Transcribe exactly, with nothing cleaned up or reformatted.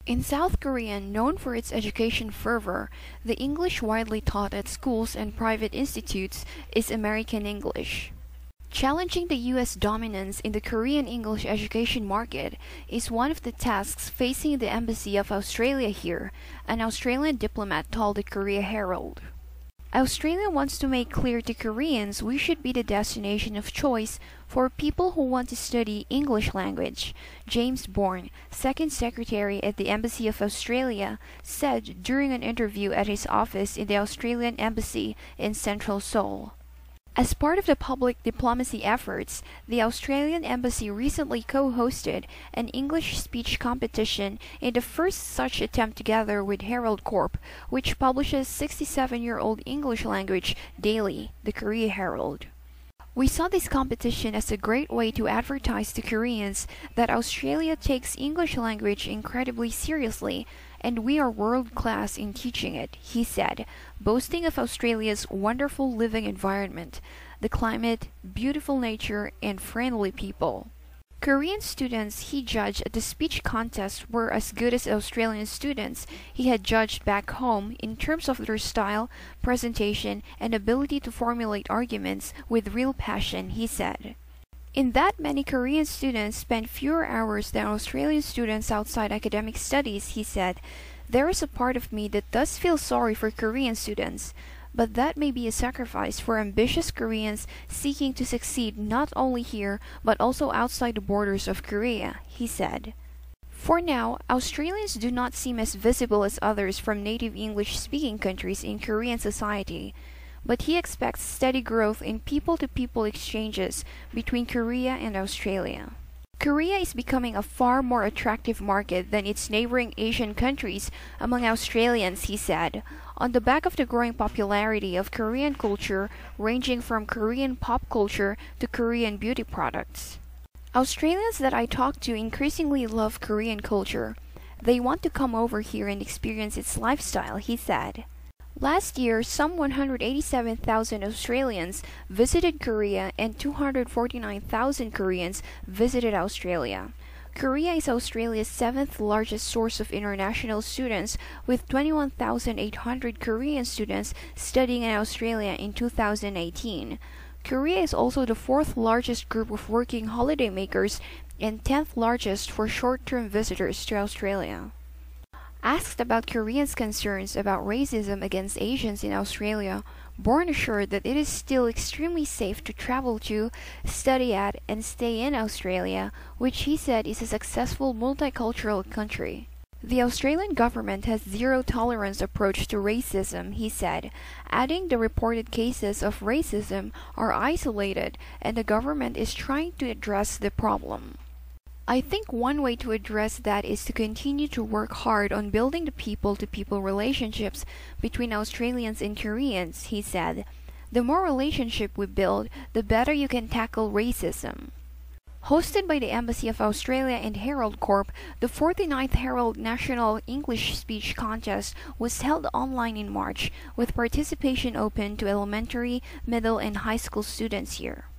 In South Korea, known for its education fervor, the English widely taught at schools and private institutes is American English. Challenging the U S dominance in the Korean English education market is one of the tasks facing the Embassy of Australia here, an Australian diplomat told the Korea Herald. Australia wants to make clear to Koreans we should be the destination of choice for people who want to study English language, James Bourne, Second Secretary at the Embassy of Australia, said during an interview at his office in the Australian Embassy in central Seoul. As part of the public diplomacy efforts, the Australian Embassy recently co-hosted an English speech competition in the first such attempt together with Herald Corp, which publishes sixty-seven-year-old English language daily, the Korea Herald. We saw this competition as a great way to advertise to Koreans that Australia takes English language incredibly seriously, and we are world-class in teaching it, he said, boasting of Australia's wonderful living environment, the climate, beautiful nature, and friendly people. Korean students he judged at the speech contest were as good as Australian students he had judged back home in terms of their style, presentation, and ability to formulate arguments with real passion, he said. In that many Korean students spend fewer hours than Australian students outside academic studies, he said, there is a part of me that does feel sorry for Korean students, but that may be a sacrifice for ambitious Koreans seeking to succeed not only here but also outside the borders of Korea, he said. For now, Australians do not seem as visible as others from native English-speaking countries in Korean society, but he expects steady growth in people-to-people exchanges between Korea and Australia. Korea is becoming a far more attractive market than its neighboring Asian countries among Australians, he said, on the back of the growing popularity of Korean culture ranging from Korean pop culture to Korean beauty products. Australians that I talk to increasingly love Korean culture. They want to come over here and experience its lifestyle, he said. Last year, some one hundred eighty-seven thousand Australians visited Korea and two hundred forty-nine thousand Koreans visited Australia. Korea is Australia's seventh largest source of international students, with twenty-one thousand eight hundred Korean students studying in Australia in two thousand eighteen. Korea is also the fourth largest group of working holidaymakers and tenth largest for short-term visitors to Australia. Asked about Koreans' concerns about racism against Asians in Australia, Bourne assured that it is still extremely safe to travel to, study at, and stay in Australia, which he said is a successful multicultural country. The Australian government has zero-tolerance approach to racism, he said, adding the reported cases of racism are isolated and the government is trying to address the problem. I think one way to address that is to continue to work hard on building the people-to-people relationships between Australians and Koreans, he said. The more relationship we build, the better you can tackle racism. Hosted by the Embassy of Australia and Herald Corp, the forty-ninth Herald National English Speech Contest was held online in March, with participation open to elementary, middle, and high school students here.